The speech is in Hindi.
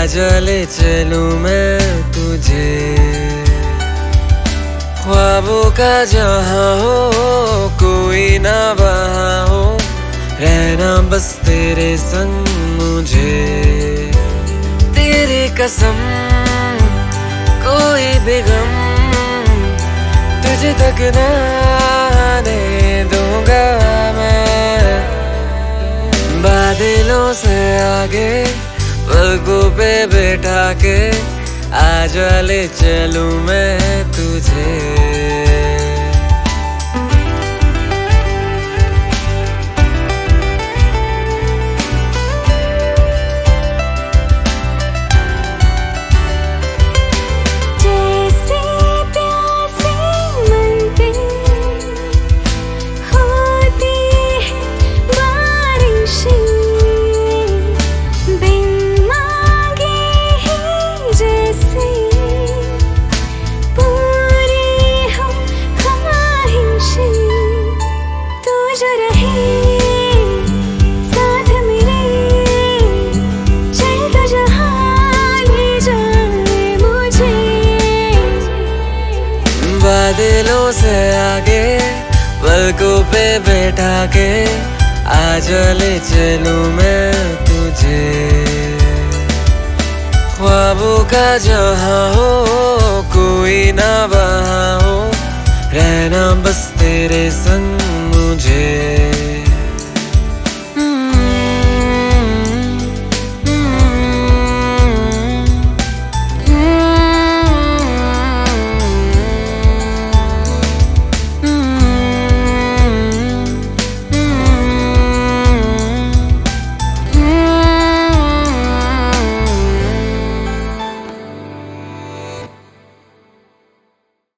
आजा ले चलूं मैं तुझे। ख्वाबों का जहां हो, कोई ना वहां हो, रहना बस तेरे संग मुझे। तेरी कसम कोई भी गम तुझे तक ना आने दूंगा मैं। बादलों से आगे पलकों पे बैठा के आजा ले चलूं मैं तुझे। बादलों से आगे पलकों पे बैठा के आजा ले चलूं मैं तुझे। ख्वाबों का जहां हो,